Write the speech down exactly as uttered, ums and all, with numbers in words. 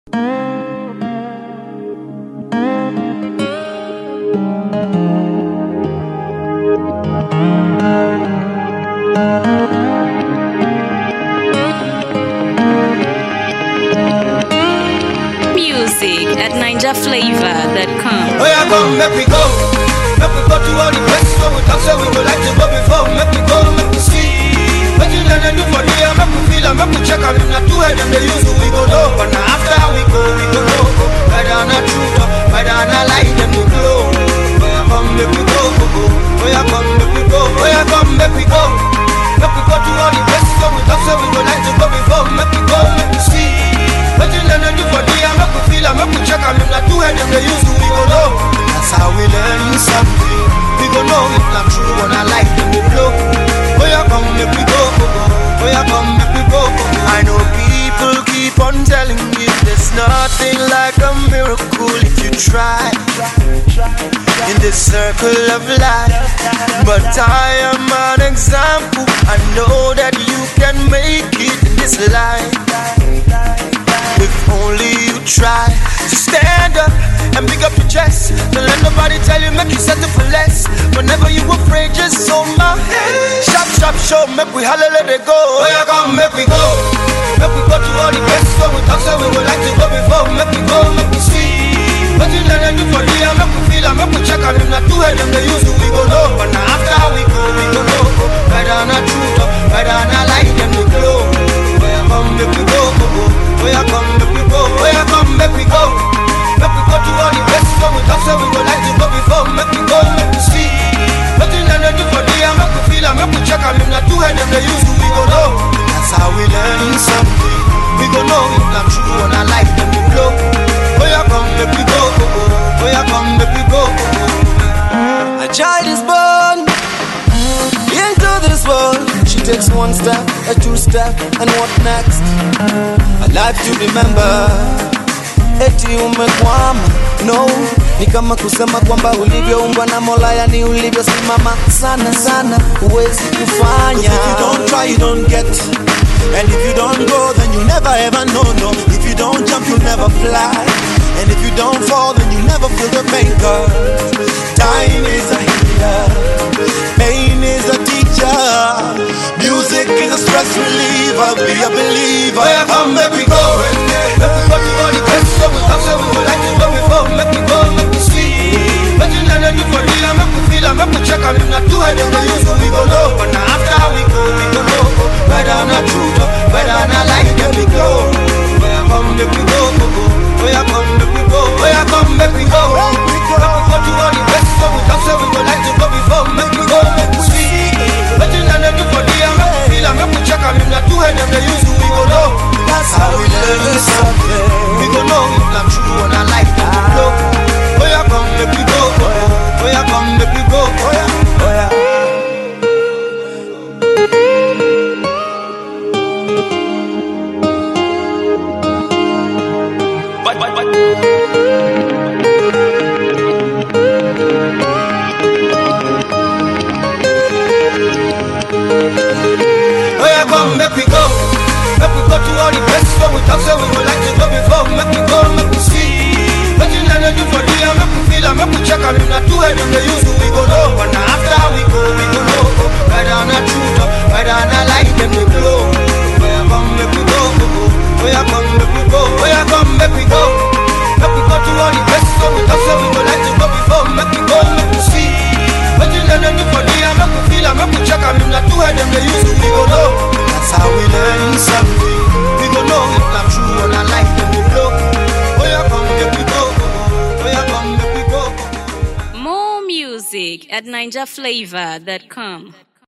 Music at ninja flavor dot com. Oh yeah, come, make we go. Make we go to all the places where we talk, say we would like to go before. Make we go, make we see. What you learn and do for the make we feel and make we check out. If not two head, them they use we go low. But now after we go, we go low. Whether or not truth, whether or not lie, them we glow. Oh yeah, come, make we go, go, go. Oh yeah, come, make we go. Oh yeah, come, make we go. Make we go to all the places where we talk, say we would like to go before. Make we go, make we see. What you learn and do for the make we feel and make we check out. If not two head, them they use we go low. That's how we learn something. We go know if not true or not like them we blow. Oh yeah, come make we go, go, go. Oh yeah, come make we go, go, go. I know people keep on telling me there's nothing like a miracle if you try in this circle of life. But I am an example. I know that you can make it in this life if only you try to stand up and pick up your chest. Don't let nobody tell you, make you settle for less. Whenever you afraid, just hold my hand. Shop, shop, show, make we holler, let it go. Oh yeah, come, make we go. Make we go to all the places where we talk, so we would like to go before. Make we go, make we see. What you learn and do for real, make we feel and make we check out. If not two head, them they use we go low. But now after we go, we go low. Whether or not truth, whether or not lie, them we glow. Oh yeah, come, make we go, go, go. Oh yeah, come, make we go. Oh yeah, come, make we go. Make we go to all the places where we talk, so we would like to go before. Make we go, make we see. What you learn and do for real, make we feel and make we check out. If not two head, them they use we go low. That's how we learn something. We go know if not true or not like them we blow. Oh yeah, come, make we go, go, go. Oh yeah, come, make we go, go, go. A child is born into this world. She takes one step, a two step, and what next? A life to remember. Eti umekwama, no. Ni kama kusema kwamba ulivyoumbwa na Mola, yani ulivyosimama sana sana huwezi kufanya. If you don't try, you don't get. And if you don't go, then you never ever know, no. If you don't jump, you never fly. And if you don't fall, then you never feel the pain. Cause time is a healer, pain is a teacher, music is a stress reliever. Be a believer. Oh yeah, come, make we go. Make we go to all the places where we talk, so we would like to go before. Make we go, make we see. What you learn and do for real, make we feel and make we check out. If not two head, them they use we go low. But now after we go, we go low. Whether or not truth, whether or not lie, them we glow. Oh yeah, come, make we go, go, go. Oh yeah, come, make we go. Oh yeah, come, make we go. Make we go to all the places where we talk, so we would like to go before. Make we go, make we see. What you learn and do for real, make we feel and make we check out. If not two head, them they use we go low. That's how we learn something. We go know if not true or not like them we blow. Oh yeah, come, make we go. Oh yeah, come, make we go. Oh yeah, oh yeah. But, but, but. Oh yeah, come, make we go. Make we go to all the places where we talk, so we would like to go before. Make we go, make we see. What you learn and do for real, make we feel and make we check out. If not two head, them they use we go low. But now after we go, we go low. Whether or not truth, whether or not lie, them they glow. Oh yeah, come, make we go, go, go. Oh yeah, come, make we go. Oh yeah, come, make we go. Make we go to all the places where we talk, so we would like to go before. Make we go, make we see. What you learn and do for real, make we feel and make we check out. If not two head, them they use we go low. That's how we learn something. We go know if not true or not like them we blow. Oh yeah, come, make we go. Oh yeah, come, make we go. More music at ninja flavor dot com.